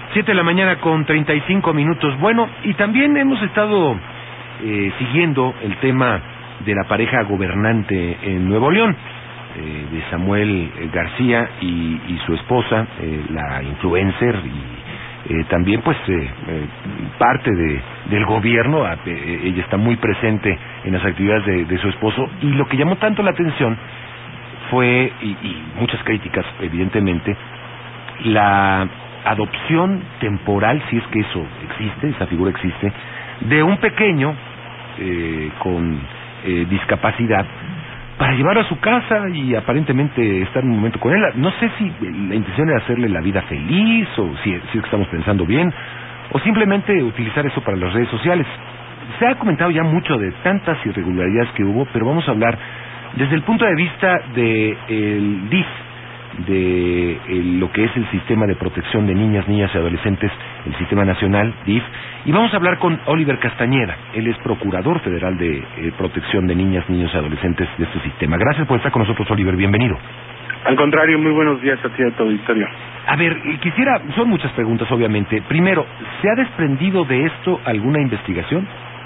7 de la mañana con 35 minutos. Bueno, y también hemos estado siguiendo el tema de la pareja gobernante en Nuevo León, de Samuel García y su esposa, la influencer, y también pues parte del gobierno. Ella está muy presente en las actividades de su esposo, y lo que llamó tanto la atención fue, y muchas críticas evidentemente, la adopción temporal, si es que eso existe, esa figura existe, de un pequeño con discapacidad, para llevarlo a su casa y aparentemente estar un momento con él. No sé si la intención era hacerle la vida feliz, o si es que estamos pensando bien, o simplemente utilizar eso para las redes sociales. Se ha comentado ya mucho de tantas irregularidades que hubo, pero vamos a hablar desde el punto de vista del DIF, de lo que es el Sistema de Protección de Niñas y Adolescentes, el Sistema Nacional, DIF, y vamos a hablar con Oliver Castañeda. Él es Procurador Federal de Protección de Niñas, Niños y Adolescentes de este sistema. Gracias por estar con nosotros, Oliver, bienvenido. Al contrario, muy buenos días a ti y a tu auditorio. A ver, son muchas preguntas obviamente. Primero, ¿se ha desprendido de esto alguna investigación?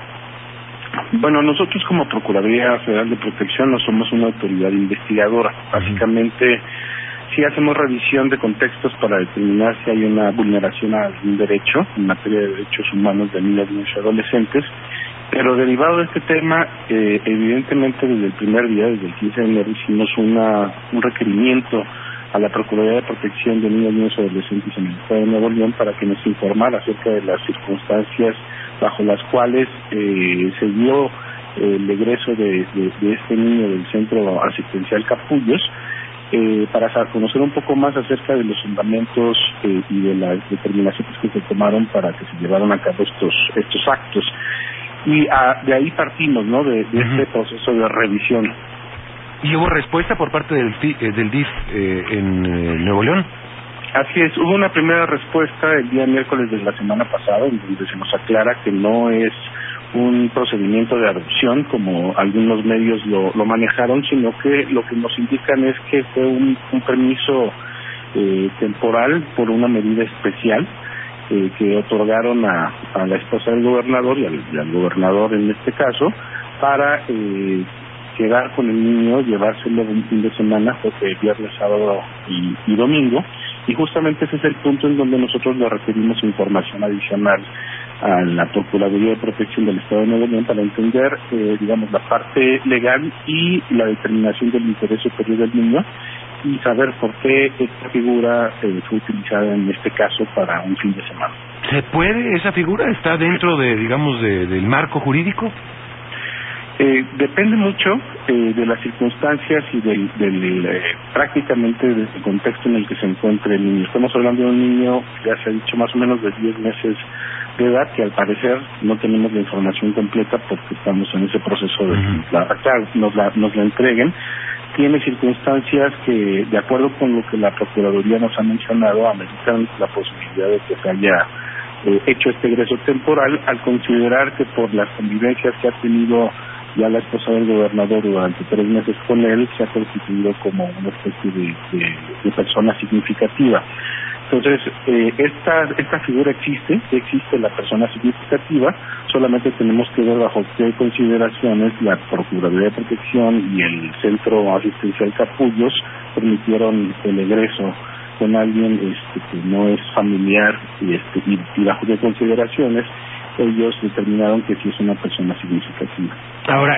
Bueno, nosotros como Procuraduría Federal de Protección no somos una autoridad investigadora. Básicamente, sí hacemos revisión de contextos para determinar si hay una vulneración a algún derecho en materia de derechos humanos de niñas, niños y adolescentes, pero derivado de este tema, evidentemente desde el primer día, desde el 15 de enero, hicimos un requerimiento a la Procuraduría de Protección de Niñas, Niños y Adolescentes en el Estado de Nuevo León para que nos informara acerca de las circunstancias bajo las cuales se dio el egreso de este niño del Centro Asistencial Capullos, para conocer un poco más acerca de los fundamentos y de las determinaciones que se tomaron para que se llevaran a cabo estos actos. Y de ahí partimos, ¿no?, de este proceso de revisión. ¿Y hubo respuesta por parte del DIF en Nuevo León? Así es, hubo una primera respuesta el día miércoles de la semana pasada, en donde se nos aclara que no es un procedimiento de adopción como algunos medios lo manejaron, sino que lo que nos indican es que fue un permiso temporal por una medida especial que otorgaron a la esposa del gobernador y al gobernador en este caso, para quedar con el niño, llevárselo un fin de semana, porque viernes, sábado y domingo, y justamente ese es el punto en donde nosotros le requerimos información adicional a la Procuraduría de Protección del Estado de Nuevo León para entender, la parte legal y la determinación del interés superior del niño, y saber por qué esta figura fue utilizada en este caso para un fin de semana. ¿Se puede? ¿Esa figura está dentro del marco jurídico? Depende mucho de las circunstancias y prácticamente del contexto en el que se encuentre el niño. Estamos hablando de un niño, ya se ha dicho, más o menos de 10 meses de edad, que al parecer no tenemos la información completa porque estamos en ese proceso de que nos la entreguen. Tiene circunstancias que, de acuerdo con lo que la Procuraduría nos ha mencionado, ameritan la posibilidad de que se haya hecho este egreso temporal, al considerar que por las convivencias que ha tenido ya la esposa del gobernador durante 3 meses con él, se ha constituido como una especie de persona significativa. Entonces, esta figura existe la persona significativa, solamente tenemos que ver bajo qué consideraciones la Procuraduría de Protección y el Centro Asistencial Capullos permitieron el egreso con alguien que no es familiar, y bajo qué consideraciones ellos determinaron que sí es una persona significativa. Ahora,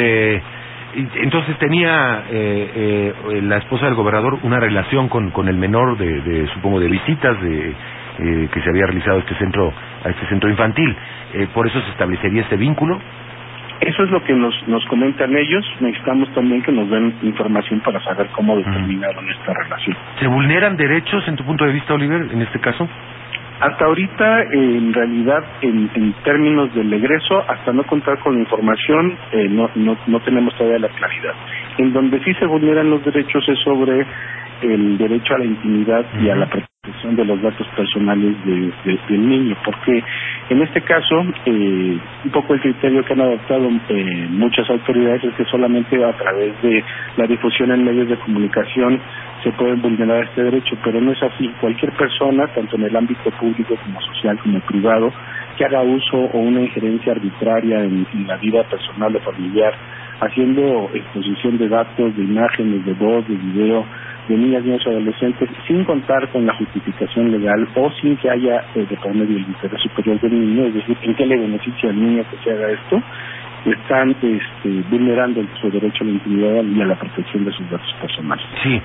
entonces tenía la esposa del gobernador una relación con el menor supongo, de visitas que se había realizado a este centro infantil. ¿Por eso se establecería este vínculo? Eso es lo que nos comentan ellos. Necesitamos también que nos den información para saber cómo determinaron esta relación. ¿Se vulneran derechos en tu punto de vista, Oliver, en este caso? Hasta ahorita, en realidad, en términos del egreso, hasta no contar con la información, no tenemos todavía la claridad. En donde sí se vulneran los derechos es sobre el derecho a la intimidad y a la protección son de los datos personales del niño, porque en este caso un poco el criterio que han adoptado muchas autoridades es que solamente a través de la difusión en medios de comunicación se pueden vulnerar este derecho, pero no es así. Cualquier persona, tanto en el ámbito público como social como privado, que haga uso o una injerencia arbitraria en la vida personal o familiar, haciendo exposición de datos, de imágenes, de voz, de video, de niñas, niños o adolescentes, sin contar con la justificación legal o sin que haya de por medio el interés superior del niño, es decir, en qué le beneficia al niño que se haga esto, están vulnerando su derecho a la intimidad y a la protección de sus datos personales. Sí,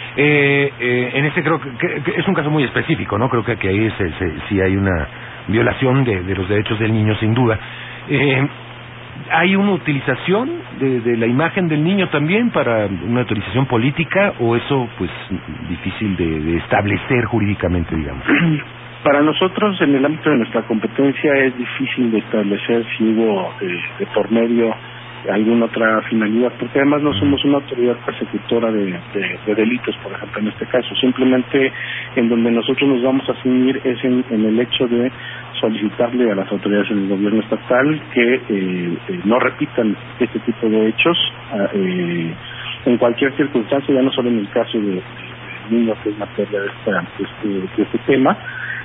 en este creo que es un caso muy específico, ¿no? Creo que ahí sí hay una violación de los derechos del niño, sin duda. ¿Hay una utilización de la imagen del niño también para una utilización política o eso pues difícil de establecer jurídicamente, digamos? Para nosotros, en el ámbito de nuestra competencia, es difícil de establecer si hubo de por medio alguna otra finalidad, porque además no somos una autoridad persecutora de delitos, por ejemplo, en este caso. Simplemente en donde nosotros nos vamos a asumir es en el hecho de solicitarle a las autoridades del gobierno estatal que no repitan este tipo de hechos en cualquier circunstancia, ya no solo en el caso de niño, que es materia de este tema,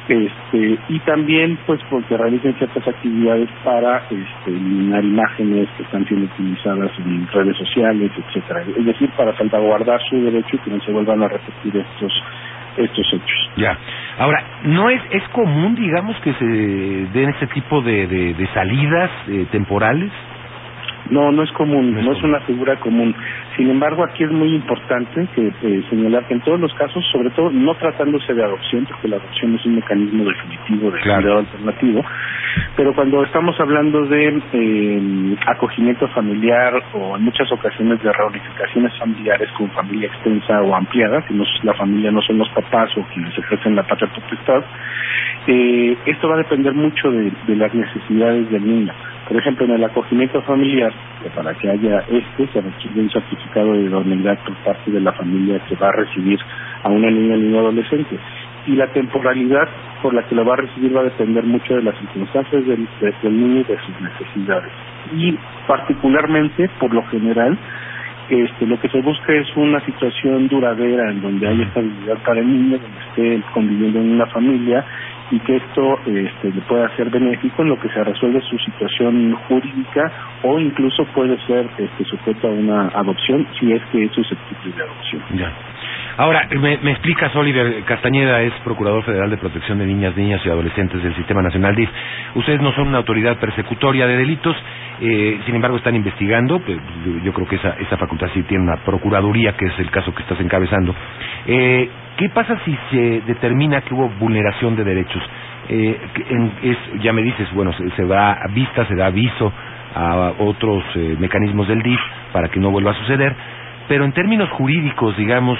y también pues porque realicen ciertas actividades para eliminar imágenes que están siendo utilizadas en redes sociales, etcétera, es decir, para salvaguardar su derecho y que no se vuelvan a repetir estos hechos. Ya. Ahora, no es común, digamos, que se den este tipo de salidas temporales. No es común, no es una figura común. Sin embargo, aquí es muy importante que señalar que en todos los casos, sobre todo no tratándose de adopción, porque la adopción es un mecanismo definitivo de cuidado alternativo, pero cuando estamos hablando de acogimiento familiar o en muchas ocasiones de reunificaciones familiares con familia extensa o ampliada, que la familia no son los papás o quienes ejercen la patria potestad, esto va a depender mucho de las necesidades del niño. Por ejemplo, en el acogimiento familiar, para que haya se requiere un certificado de idoneidad por parte de la familia que va a recibir a una niña o niño adolescente. Y la temporalidad por la que lo va a recibir va a depender mucho de las circunstancias del niño y de sus necesidades. Y particularmente, por lo general, lo que se busca es una situación duradera en donde haya estabilidad para el niño, donde esté conviviendo en una familia y que esto le pueda ser benéfico en lo que se resuelve su situación jurídica o incluso puede ser sujeto a una adopción si es que es susceptible de adopción. Ya. Ahora, me explicas, Oliver Castañeda es Procurador Federal de Protección de Niñas y Adolescentes del Sistema Nacional DIF. Ustedes no son una autoridad persecutoria de delitos, sin embargo están investigando, yo creo que esa facultad sí tiene una procuraduría, que es el caso que estás encabezando. ¿Qué pasa si se determina que hubo vulneración de derechos? Ya me dices, bueno, se da aviso a otros mecanismos del DIF para que no vuelva a suceder, pero en términos jurídicos, digamos,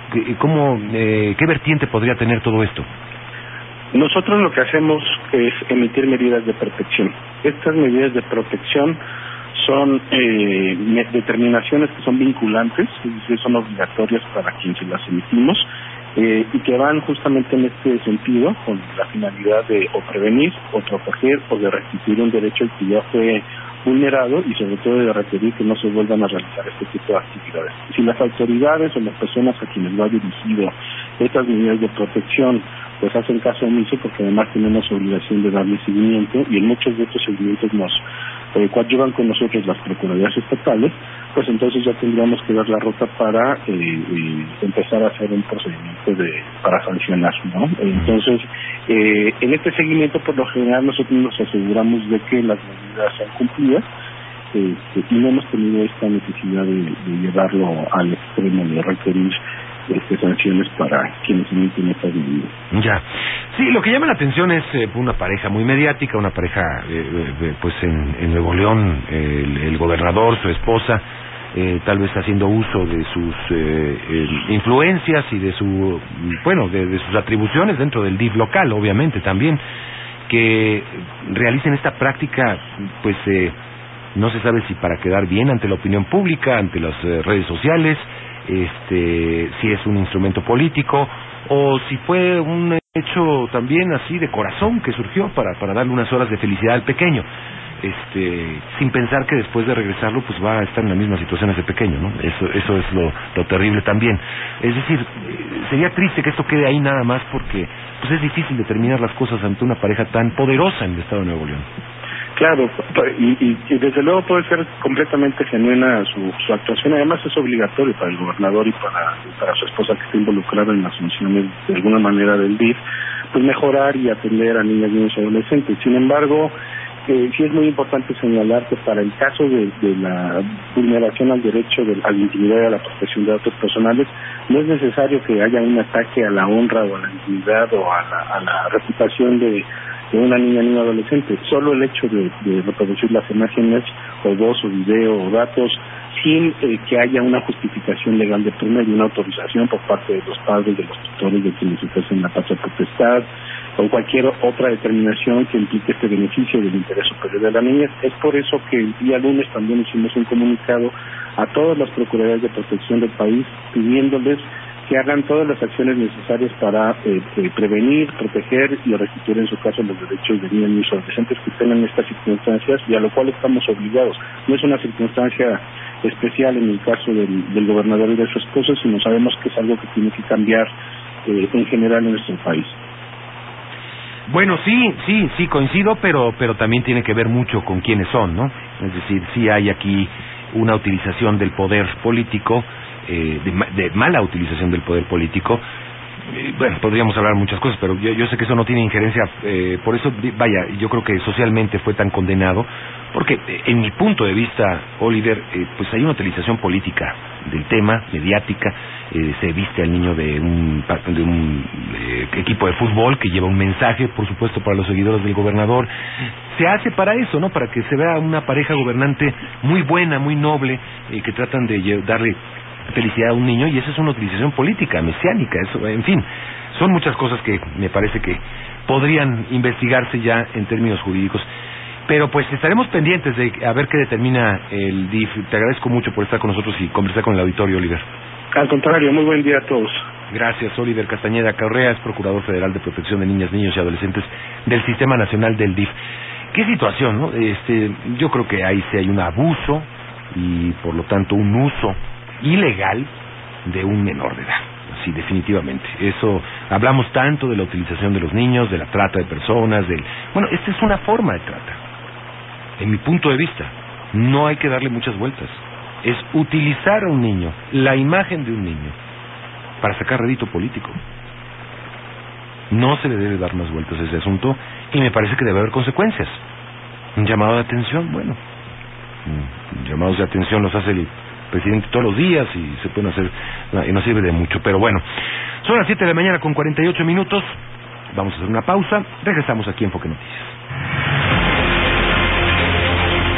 ¿qué vertiente podría tener todo esto? Nosotros lo que hacemos es emitir medidas de protección. Estas medidas de protección son determinaciones que son vinculantes, es decir, son obligatorias para quien se las emitimos, y que van justamente en este sentido, con la finalidad de o prevenir, o proteger, o de restituir un derecho que ya fue vulnerado y sobre todo de requerir que no se vuelvan a realizar este tipo de actividades. Si las autoridades o las personas a quienes va dirigido estas medidas de protección pues hacen caso omiso, porque además tenemos obligación de darle seguimiento y en muchos de estos seguimientos nos coadyuvan con nosotros las procuradurías estatales, pues entonces ya tendríamos que dar la ruta para empezar a hacer un procedimiento para sancionar, ¿no? Entonces, en este seguimiento por lo general nosotros nos aseguramos de que las medidas sean cumplidas y no hemos tenido esta necesidad de llevarlo al extremo de requerir sanciones para quienes emiten estas medidas. Ya. Sí, lo que llama la atención es una pareja muy mediática, una pareja pues en Nuevo León, el gobernador, su esposa, tal vez haciendo uso de sus influencias y de de sus atribuciones dentro del DIF local, obviamente también, que realicen esta práctica, pues no se sabe si para quedar bien ante la opinión pública, ante las redes sociales, si es un instrumento político o si fue un hecho también así de corazón que surgió para darle unas horas de felicidad al pequeño, sin pensar que después de regresarlo pues va a estar en la misma situación ese pequeño, ¿no? Eso es lo terrible también. Es decir, sería triste que esto quede ahí nada más porque pues es difícil determinar las cosas ante una pareja tan poderosa en el estado de Nuevo León. Claro, y desde luego puede ser completamente genuina su actuación. Además es obligatorio para el gobernador y para su esposa que está involucrada en las funciones de alguna manera del DIF, pues mejorar y atender a niñas, niños y adolescentes. Sin embargo, sí es muy importante señalar que para el caso de la vulneración al derecho a la intimidad y a la protección de datos personales, no es necesario que haya un ataque a la honra o a la intimidad o a la reputación de una niña, niño, adolescente. Solo el hecho de reproducir las imágenes o voz o video o datos sin que haya una justificación legal de por medio, una autorización por parte de los padres, de los tutores, de quienes ejercen la patria potestad o cualquier otra determinación que implique este beneficio del interés superior de la niña. Es por eso que el día lunes también hicimos un comunicado a todas las procuradurías de protección del país pidiéndoles que hagan todas las acciones necesarias para prevenir, proteger y restituir en su caso los derechos de niños y adolescentes que estén en estas circunstancias, y a lo cual estamos obligados. No es una circunstancia especial en el caso del gobernador y de su esposa, sino sabemos que es algo que tiene que cambiar en general en nuestro país. Bueno, sí, coincido, pero también tiene que ver mucho con quiénes son, ¿no? Es decir, sí hay aquí una utilización del poder político, de mala utilización del poder político. Bueno, podríamos hablar muchas cosas, pero yo sé que eso no tiene injerencia, por eso, vaya, yo creo que socialmente fue tan condenado, porque en mi punto de vista, Oliver, pues hay una utilización política del tema, mediática. Se viste al niño de un equipo de fútbol que lleva un mensaje, por supuesto, para los seguidores del gobernador. Se hace para eso, ¿no? Para que se vea una pareja gobernante muy buena, muy noble, que tratan de darle felicidad a un niño, y esa es una utilización política, mesiánica, eso, en fin, son muchas cosas que me parece que podrían investigarse ya en términos jurídicos. Pero pues estaremos pendientes de a ver qué determina el DIF. Te agradezco mucho por estar con nosotros y conversar con el auditorio, Oliver. Al contrario, muy buen día a todos. Gracias, Oliver Castañeda Correa, es Procurador Federal de Protección de Niñas, Niños y Adolescentes del Sistema Nacional del DIF. ¿Qué situación, no? Yo creo que ahí sí hay un abuso y por lo tanto un uso ilegal de un menor de edad. Sí, definitivamente. Eso, hablamos tanto de la utilización de los niños, de la trata de personas, bueno, esta es una forma de trata. En mi punto de vista, no hay que darle muchas vueltas. Es utilizar a un niño, la imagen de un niño, para sacar rédito político. No se le debe dar más vueltas a ese asunto y me parece que debe haber consecuencias. Un llamado de atención, bueno, llamados de atención los hace el presidente todos los días y se pueden hacer, y no sirve de mucho, pero bueno. Son las 7 de la mañana con 48 minutos. Vamos a hacer una pausa. Regresamos aquí en Enfoque Noticias.